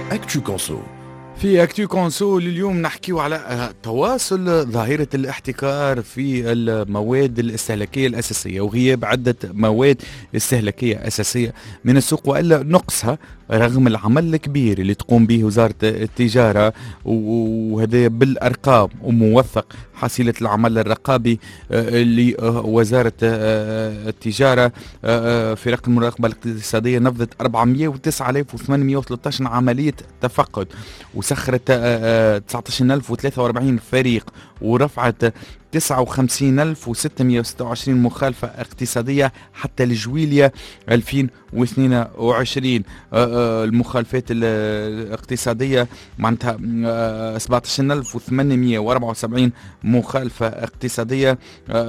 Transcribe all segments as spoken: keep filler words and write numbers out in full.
أكتو كونسو. في أكتو كونسو اليوم نحكيو على تواصل ظاهرة الاحتكار في المواد الاستهلاكية الأساسية وغياب عدة مواد استهلاكية أساسية من السوق وإلا نقصها رغم العمل الكبير اللي تقوم به وزارة التجارة، وهذا بالأرقام وموثق حصيلة العمل الرقابي لوزارة التجارة. في رقم المراقبة الاقتصادية نفذت أربعمئة وتسعة آلاف وثمانمئة وثلاثة عشر عملية تفقد، وسخرت تسعة عشر ألف وثلاثة وأربعين فريق، ورفعت تسعة وخمسين ألف وستمئة وستة وعشرين مخالفة اقتصادية حتى لجويلية ألفين واثنين وعشرين. المخالفات الاقتصادية معناتها سبعة عشر ألف وثمانمئة وأربعة وسبعين مخالفة اقتصادية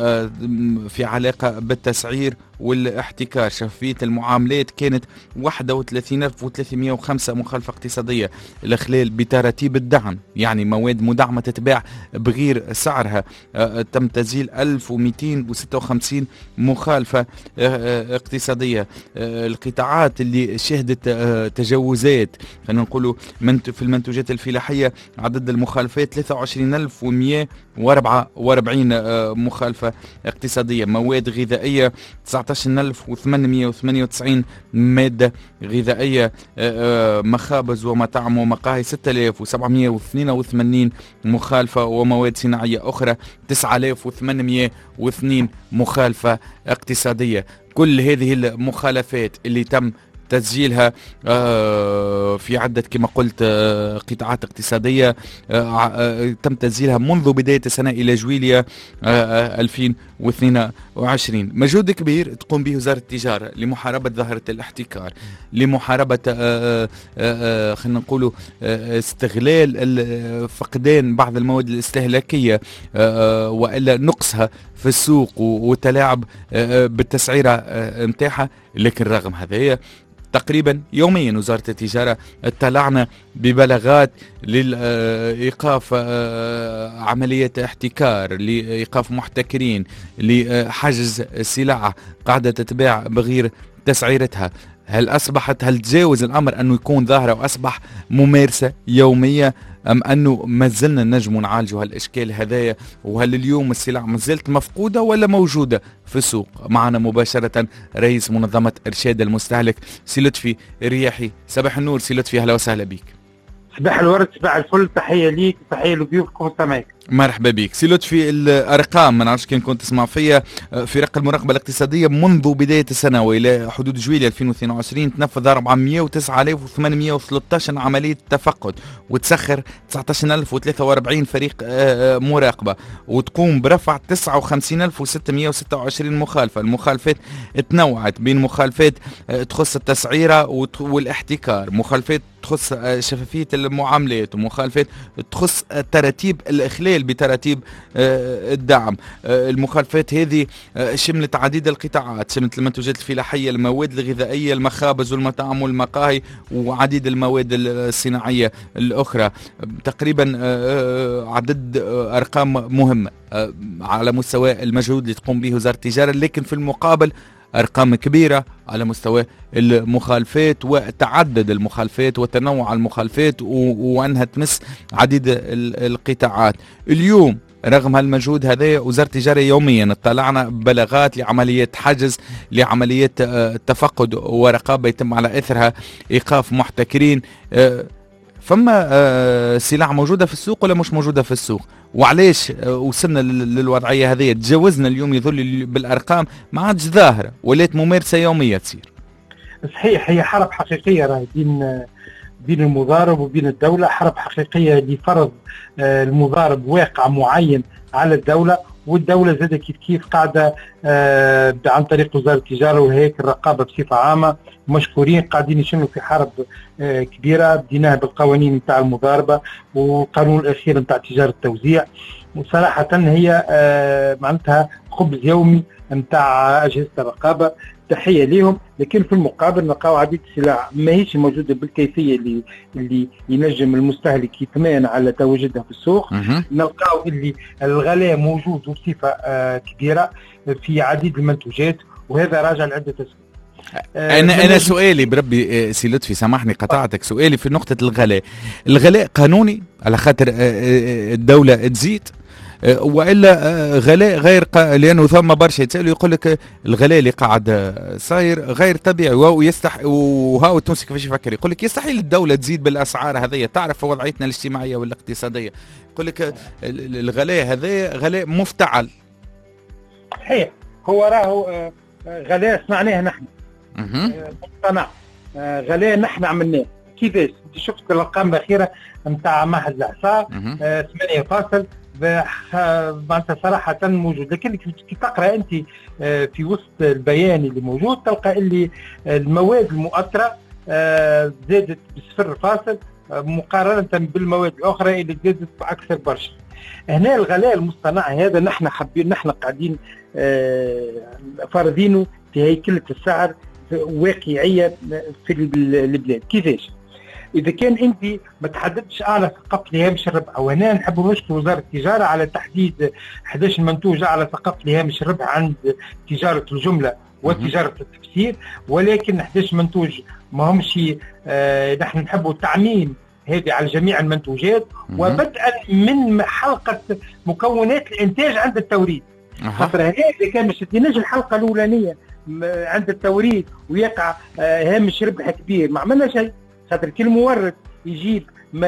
في علاقة بالتسعير والاحتكار. شفافية المعاملات كانت واحد وثلاثين ألف وثلاثمئة وخمسة مخالفة اقتصادية. الإخلال بتراتيب الدعم، يعني مواد مدعمة تتباع بغير سعرها، تم تسجيل ألف ومئتين وستة وخمسين مخالفة اقتصادية. القطاعات اللي شهدت تجاوزات خلينا نقولوا في المنتوجات الفلاحية عدد المخالفات ثلاثة وعشرين ألف ومئة وأربعة وأربعين مخالفة اقتصادية. مواد غذائية تسعة عشر ألف وثمانمئة وثمانية وتسعين مادة غذائية. مخابز ومطاعم ومقاهي ستة آلاف وسبعمئة واثنين وثمانين مخالفة، ومواد صناعية أخرى تسعة آلاف وثمانمئة واثنين مخالفة اقتصادية. كل هذه المخالفات اللي تم تسجيلها في عدة كما قلت قطاعات اقتصادية تم تسجيلها منذ بداية السنة إلى جويلية ألفين واثنين وعشرين. مجهود كبير تقوم به وزارة التجارة لمحاربة ظاهرة الاحتكار، لمحاربة خلينا نقولوا استغلال فقدان بعض المواد الاستهلاكية وإلا نقصها في السوق وتلاعب بالتسعيرة متاعها. لكن رغم هذا تقريبا يوميا وزارة التجارة اطلعنا ببلاغات لإيقاف عملية احتكار، لإيقاف محتكرين، لحجز سلع قاعدة تتباع بغير تسعيرتها. هل أصبحت هل تجاوز الأمر أنه يكون ظاهرة وأصبح ممارسة يومية، أم أنه ما زلنا نجم نعالج هالإشكال هذايا؟ وهل اليوم السلع ما زالت مفقودة ولا موجودة في السوق؟ معنا مباشرة رئيس منظمة إرشاد المستهلك سي لطفي رياحي. صباح النور سي لطفي، أهلا وسهلا بك. صباح الورد، صباح الفل، تحية ليك تحية لضيوفك ومستمعيك. مرحبا بك سي لطفي. الارقام ما نعرفش كان كنت تسمع فيها في رقم المراقبه الاقتصاديه منذ بدايه السنه والى حدود جويلية ألفين واثنين وعشرين تنفذ أربعمئة وتسعة آلاف وثمانمئة وثلاثة عشر عمليه تفقد، وتسخر تسعة عشر ألف وثلاثة وأربعين فريق مراقبه، وتقوم برفع تسعة وخمسين ألف وستمئة وستة وعشرين مخالفه. المخالفات تنوعت بين مخالفات تخص التسعيره والاحتكار، مخالفات تخص شفافيه المعاملات، ومخالفات تخص تراتيب الاخلال بتراتيب الدعم. المخالفات هذه شملت عديد القطاعات، شملت المنتوجات الفلاحية، المواد الغذائية، المخابز والمطاعم والمقاهي، وعديد المواد الصناعية الأخرى. تقريبا عدد أرقام مهمة على مستوى المجهود اللي تقوم به وزارة التجارة، لكن في المقابل أرقام كبيرة على مستوى المخالفات وتعدد المخالفات وتنوع المخالفات، وأنها تمس عديد القطاعات. اليوم رغم هالمجهود هذا وزارة التجارة يوميا اطلعنا ببلاغات لعملية حجز، لعملية تفقد ورقابة يتم على إثرها إيقاف محتكرين. فما سلع موجودة في السوق ولا مش موجودة في السوق؟ وعليش وصلنا للوضعية هذه؟ تجاوزنا اليوم يظل بالأرقام ما عادش ظاهرة، ولات ممارسة يومية تصير. صحيح، هي حرب حقيقية راهي بين بين المضارب وبين الدولة، حرب حقيقية لفرض المضارب واقع معين على الدولة، والدولة زادة كيف كيف قاعدة آه عن طريق وزارة التجارة وهيك الرقابة بصفة عامة مشكورين قاعدين يشنوا في حرب آه كبيرة. بديناها بالقوانين نتاع المضاربة والقانون الأخير نتاع تجارة التوزيع، وصراحة هي آه معناتها خبز يومي نتاع أجهزة الرقابة، تحية لهم. لكن في المقابل نلقاو عديد السلع ما هيش موجودة بالكيفية اللي اللي ينجم المستهلك يطمئن على تواجدها في السوق. نلقاو اللي الغلاء موجود بصفة آه كبيرة في عديد المنتوجات، وهذا راجع لعدة أسباب. انا انا سؤالي بربي سي لطفي سامحني قطعتك، سؤالي في نقطه الغلاء. الغلاء قانوني على خاطر الدوله تزيد، والا غلاء غير ق... لانه ثم برشا يتسالوا يقول لك الغلاء اللي قاعد صاير غير طبيعي ويستح وهاو التونسي كيفاش يفكر، يقول لك يستحيل الدوله تزيد بالاسعار هذيا، تعرف وضعيتنا الاجتماعيه والاقتصاديه، يقول لك الغلاء هذا غلاء مفتعل. صحيح، هو راهو غلاء صنعناه نحن، مقتنع غلاء نحن عملناه. كيفاش؟ انت شفت الارقام الاخيره نتاع معهد الاحصاء ثمانية فاصل معناتها صراحه موجود، لكن كي تقرا انت في وسط البيان اللي موجود تلقى اللي المواد المؤثره زادت بصفر فاصل مقارنه بالمواد الاخرى اللي زادت باكثر برشا. هنا الغلاء المصطنع هذا نحن حابين، نحن قاعدين فارضينه في هيكله السعر واقعيه في البلاد. كيفاش؟ اذا كان انت ما تحددتش اعلى ثقافه لهامش الربح، وهنا نحب نشكر وزاره التجاره على تحديد احد عشر منتوج اعلى ثقافه لهامش الربح عند تجاره الجمله وتجاره التفسير، ولكن احد عشر منتوج ما همش آه نحن نحبوا التعميم هذه على جميع المنتوجات، وبدءا من حلقه مكونات الانتاج عند التوريد. خاطر هنا اذا كان مش تنجي الحلقه الاولانيه عند التوريد ويقع آه هامش ربح كبير ما عملنا شيء. خاطر كل مورد يجيب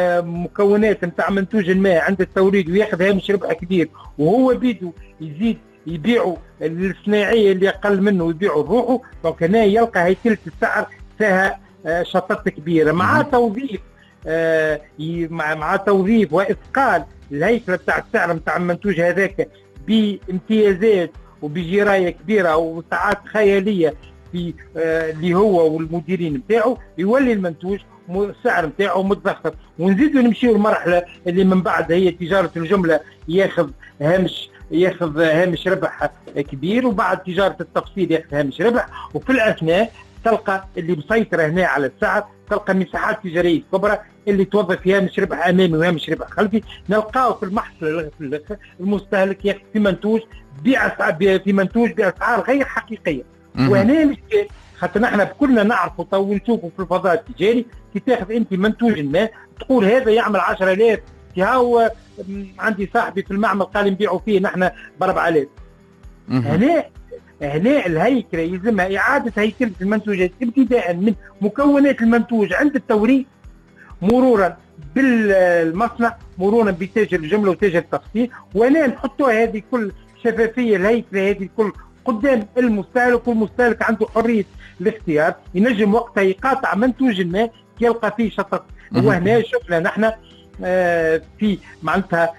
مكونات نتاع منتوج ما عند التوريد وياخذ هامش ربح كبير، وهو بيدو يزيد يبيعوا الصناعيه اللي اقل منه ويبيعوا لروحه، دونك هنا يلقى هيكله السعر فيها آه شطط كبيره مع توظيف آه مع توظيف واثقال الهيكله بتاع السعر نتاع المنتوج هذاك بامتيازات وبجرايه كبيره وساعات خياليه في آه اللي هو والمديرين نتاعو، يولي المنتوج السعر نتاعو متضخم. ونزيدوا نمشيو المرحله اللي من بعد هي تجاره الجمله ياخذ هامش ياخذ هامش ربح كبير، وبعد تجاره التفصيل ياخذ هامش ربح، وفي الاثناء تلقى اللي مسيطره هنا على السعر تلقى مساحات تجاريه كبرى اللي توظف هامش ربح امامي وهامش ربح خلفي. نلقاو في المحصول المستهلك ياخذ في منتوج بيع في منتوج باسعار غير حقيقيه. وهنا مشكل، خاطر نحن كلنا نعرفوا تو نشوفوا في الفضاء التجاري كي تاخذ انت منتوج ما تقول هذا يعمل عشرة آلاف، هو عندي صاحبي في المعمل قال نبيعوا فيه نحن ب أربعة آلاف. هنا هنا الهيكله يلزمها اعاده هيكله المنتوجات ابتداء من مكونات المنتوج عند التوريد، مرورا بالمصنع، مرورا بتاجر الجمله وتاجر التفصيل، وهنا نحطوها هذه كل شفافيه الهيكله هذه كل قدام المستهلك، والمستهلك عنده حريه الاختيار، ينجم وقتها يقاطع منتوج ما يلقى فيه شطط. وهنا شفنا نحن آه في معناتها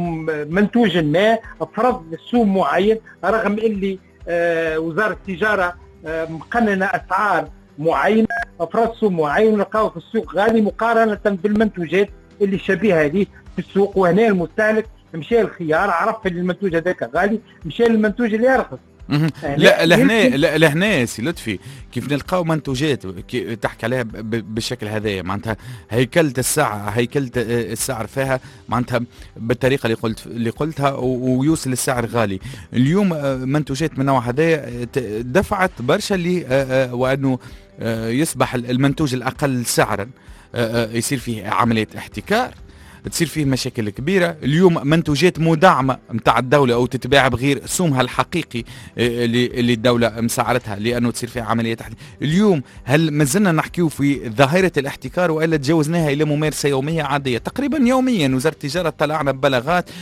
منتوج ما فرض سوم معين، رغم اللي آه وزاره التجاره آه مقننه اسعار معينه، فرض سوم معين ونلقاوه في السوق غالي مقارنه بالمنتوجات اللي شبيهه ليه في السوق. وهنا المستهلك مشى الخيار، عرف ان المنتوج هذاك غالي، مشى للمنتوج اللي يرخص. لا لهنا لهنا سي لطفي كيف نلقاو منتوجات تحكي عليها بالشكل هذايا، معناتها هيكلة السعر هيكلة السعر فيها معناتها بالطريقه اللي قلت اللي قلتها ويوصل السعر غالي. اليوم منتوجات من النوع هذايا دفعت برشا اللي وانه يصبح المنتوج الاقل سعرا يصير فيه عمليه احتكار، تصير فيه مشاكل كبيرة. اليوم منتوجات مدعمة متاع الدولة أو تتباع بغير سومها الحقيقي اللي, اللي الدولة مسعرتها لأنه تصير فيها عملية تحديد. اليوم هل مازلنا نحكيو في ظاهرة الاحتكار وإلا تجاوزناها إلى ممارسة يومية عادية؟ تقريبا يوميا وزارة التجارة طلعنا ببلاغات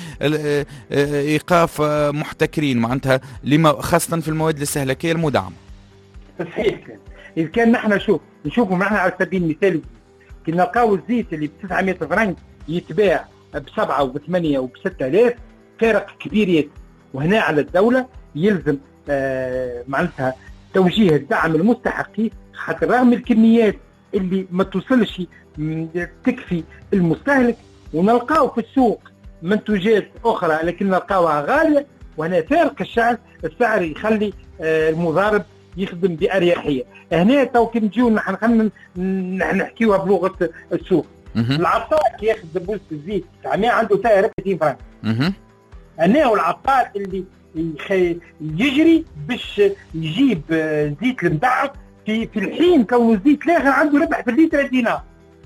إيقاف محتكرين معناتها لما خاصة في المواد الاستهلاكية المدعمة. صحيح، إذا كان نحن شوف نشوفوا معنا على سبيل المثال كي نلقاو الزيت اللي ب تسعمائة فرنك يتباع بسبعة وبثمانية وبستة آلاف، فارق كبير يد. وهنا على الدولة يلزم آه معناتها توجيه الدعم المستحقي، حتى رغم الكميات اللي ما توصلش تكفي المستهلك، ونلقاو في السوق منتوجات أخرى لكن نلقاوها غالية، وهنا فارق السعر السعر يخلي آه المضارب يخدم بأريحية. هنا تو كي نجيو نحن خلينا نحكيوها بلغة السوق. العطار ياخذ بولة الزيت تسعمائة عنده سعر ثلاثين فرنك. انا والعطار اللي يجري باش يجيب زيت المدعم في في الحين كون الزيت الاخر عنده ربح في الليتر دينار.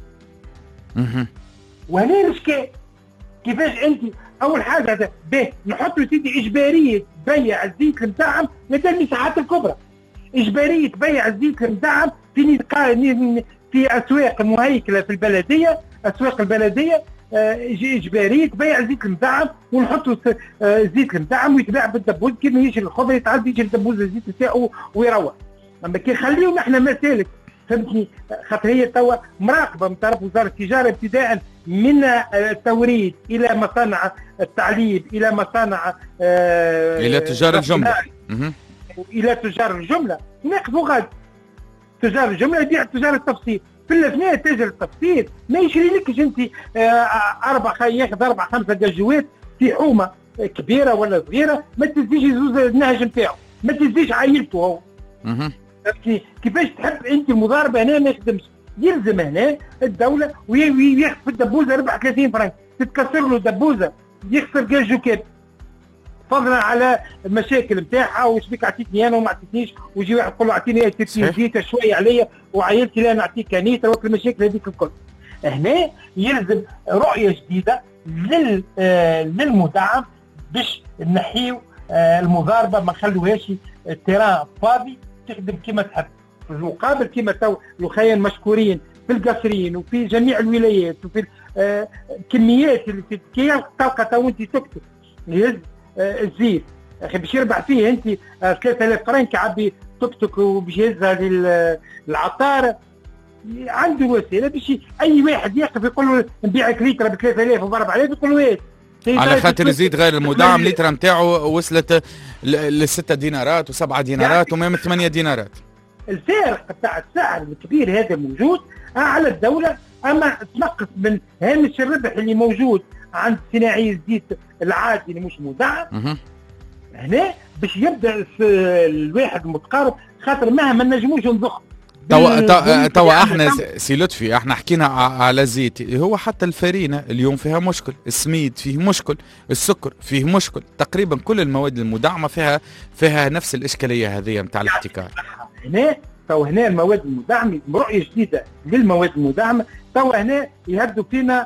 وهنا الاشكال كيفاش انت اول حاجه به نحطوا سيدي اجباريه بيع الزيت المدعم لدى المساحات الكبرى، اجباريه بيع الزيت المدعم في في اسواق مهيكله في البلديه، اسواق البلديه اجباريه بيع الزيت المدعم، ونحطوا الزيت المدعم ويتباع بالدبوز كيما يجي الخضر يتعدي يجي الدبوز الزيت نتاعو ويروح. اما كي نخليهم احنا مسالك فهمتني، خاطر هي توا مراقبه من طرف وزاره التجاره ابتداء من التوريد الى مصانع التعليب الى مصانع آه الى تجار الجمله الى تجار الجمله يناقضوا غاد تجار الجمله يبيع تجار التفصيل. في الاثناء تاجر التفصيل ما يشري لكش انت آه اربع ياخذ اربع خمسه دجوات في حومه كبيره ولا صغيره ما تزيدش يزوز النهج نتاعو، ما تزيدش عائلته هو. كيفاش تحب انت المضارب هنا ما يخدمش؟ يلزم هنا الدوله وياخذ في الدبوزه أربعة وثلاثين فرنك، تتكسر له دبوزه يخسر كاع جوكاب، فضلا على المشاكل نتاعها واش بيك عطيتني انا وما عطيتنيش، ويجي واحد يقول له اعطيني ثلاثين زيت شويه عليا وعائلتي لا نعطيك كانيتر وكل المشاكل هذيك الكل. هنا يلزم رؤيه جديده لل آه للمدعم باش نحيو آه المضاربه ما نخلوهاش التيران فاضي تخدم كما تحب. في المقابل كما تو الخيان مشكورين في القصرين وفي جميع الولايات وفي آه كميات اللي كي تلقى تو انت تكتب يهز آه الزيت اخي باش يربح فيه انت آه ثلاثة آلاف فرنك عبي توك توك وباش يهزها للعطار، عنده وسيله باش اي واحد يقف يقول له نبيعك ليتر ب ثلاثة آلاف وب أربعة آلاف يقول له ايه على خاطر الزيت غير المدعم ليتر نتاعو وصلت لستة دينارات وسبعة دينارات وما ثمانية دينارات. الفارق بتاع السعر الكبير هذا موجود على الدوله، اما تنقص من هامش الربح اللي موجود عند صناعي الزيت العادي اللي مش مدعم. هنا باش يبدا الواحد متقارب، خاطر مهما نجموش نضخ توا توا احنا سي لطفي احنا حكينا على الزيت، هو حتى الفرينه اليوم فيها مشكل، السميد فيه مشكل، السكر فيه مشكل، تقريبا كل المواد المدعمه فيها فيها نفس الاشكاليه هذه نتاع الاحتكار. هنا تو هنا المواد المدعمه رؤيه جديده للمواد المدعمه، تو هنا يهدوا فينا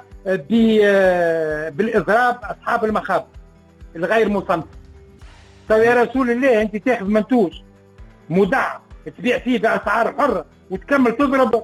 بالاضراب اصحاب المخابز الغير مصنف. تو يا رسول الله انت تاخذ منتوج مدعم تبيع فيه باسعار حره وتكمل تضرب.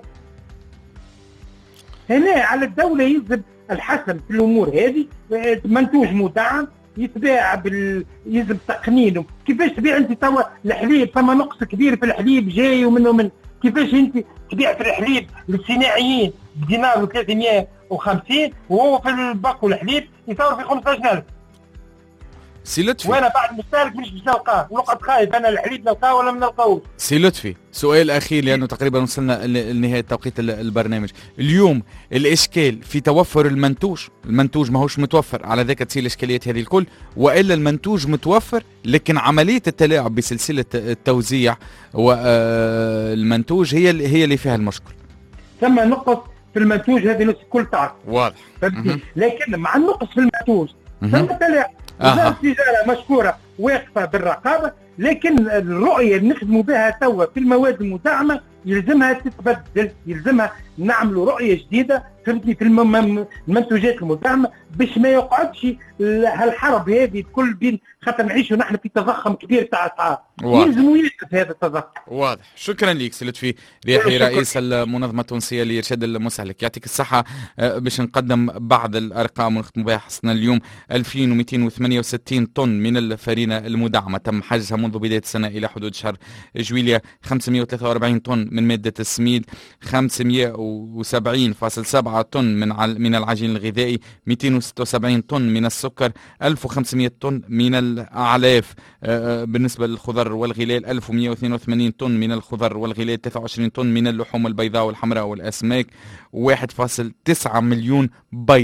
هنا على الدوله يلزم الحسم في الامور هذه، منتوج مدعم يتباع بال يلزم تقنينه. كيفاش تبيع انت توا الحليب؟ ثم نقص كبير في الحليب جاي ومنه من كيفاش انت تبيع في الحليب للصناعيين بدينار وثلاثمائة وخمسين وهو في الباك والحليب يصور في خمسة عشر ألف. سي لطفي وانا بعد مشترك مش باش نلقاه ونقعد خايف انا الحليب نلقاه ولا ما نلقاوش. سي لطفي سؤال اخير لانه تقريبا وصلنا لنهايه توقيت البرنامج. اليوم الاشكال في توفر المنتوج، المنتوج ماهوش متوفر، على ذاك تصير الاشكاليات هذه الكل، والا المنتوج متوفر لكن عمليه التلاعب بسلسله التوزيع والمنتوج هي اللي هي اللي فيها المشكل. ثم نقص في المنتوج هذه نفس الكل تعرف واضح، لكن مع النقص في المنتوج ثم تلاعب. وزارة التجارة مشكورة واقفة بالرقابة، لكن الرؤية اللي نخدموا بها توا في المواد المدعمة يلزمها تتبدل، يلزمها نعملوا رؤية جديدة فهمتني في المنتوجات المدعمة باش ما يقعدش هالحرب هذه الكل بين، خاطر نعيشوا نحن في تضخم كبير تاع اسعار، يلزموا يوقف هذا التضخم. واضح. شكرا لك سي لطفي رياحي رئيس المنظمة التونسية لإرشاد المستهلك، يعطيك الصحة. باش نقدم بعض الأرقام ونختم بها. حصلنا اليوم ألفين ومئتين وثمانية وستين طن من الفرينة المدعمة تم حجزها منذ بداية السنة إلى حدود شهر جويلية، خمسمئة وثلاثة وأربعين طن من مادة السميد، خمسمئة وسبعين فاصلة سبعة طن من من العجين الغذائي، مئتين وستة وسبعين طن من السكر، ألف وخمسمئة طن من الأعلاف. بالنسبة للخضر والغلال ألف ومئة واثنين وثمانين طن من الخضر والغلال، ثلاثة وعشرين طن من اللحوم البيضاء والحمراء والأسماك، واحد فاصلة تسعة مليون بيضة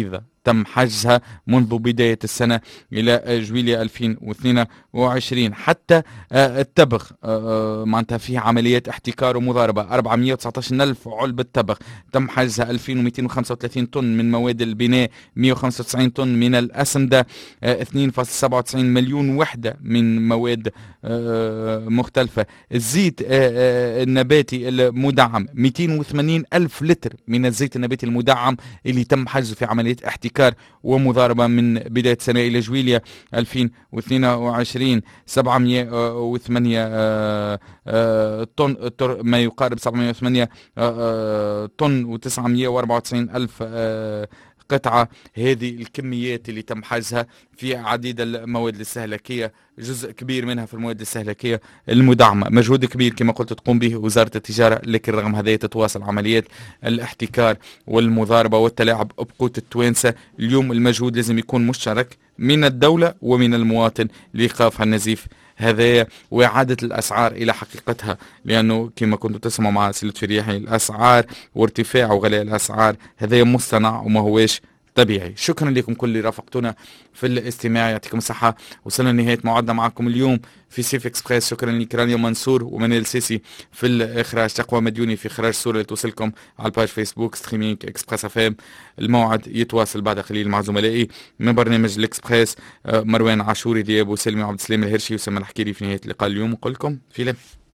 تم حجزها منذ بداية السنة إلى جويلية ألفين واثنين وعشرين. حتى التبغ معناتها فيه عمليات احتكار ومضاربة، أربعمئة وتسعة عشر ألف علبة تبغ تم حجزها، ألفين ومئتين وخمسة وثلاثين طن من مواد البناء، مئة وخمسة وتسعين طن من الأسمدة، اثنين فاصلة سبعة وتسعين مليون وحدة من مواد مختلفة. الزيت النباتي المدعم مئتين وثمانين ألف لتر من الزيت النباتي المدعم اللي تم حجزه في عملية احتكار ومضاربة من بداية السنة إلى جويلية ألفين واثنين وعشرين. سبعمئة وثمانية طن، ما يقارب سبعمئة وثمانية طن وتسعمئة وأربعة وتسعين ألف قطعة. هذه الكميات اللي تم حجزها في عديد المواد الاستهلاكية، جزء كبير منها في المواد الاستهلاكية المدعمة. مجهود كبير كما قلت تقوم به وزارة التجارة، لكن رغم هذا تتواصل عمليات الاحتكار والمضاربة والتلاعب بقوت التوانسة. اليوم المجهود لازم يكون مشترك من الدولة ومن المواطن لإيقاف النزيف هذا وإعادة الأسعار إلى حقيقتها، لأنه كما كنتم تسمعوا مع سيلة فرياحي الأسعار وارتفاع وغلاء الأسعار هذا مصطنع وما هواش طبيعي. شكرا لكم كل اللي رافقتونا في الاستماع، يعطيكم الصحة. وصلنا لنهاية موعدنا معكم اليوم في سيف اكسبريس. شكرا لكرانيا منصور ومنال سيسي في الإخراج، تقوى مديوني في إخراج الصورة اللي توصلكم على الباج فيسبوك ستريمينج اكسبريس اف ام. الموعد يتواصل بعد قليل مع زملائي من برنامج الاكسبريس، مروان عاشوري، دياب وسلمي وعبد السلام الهرشي وسام الحكيري في نهاية اللقاء اليوم. نقول لكم في لم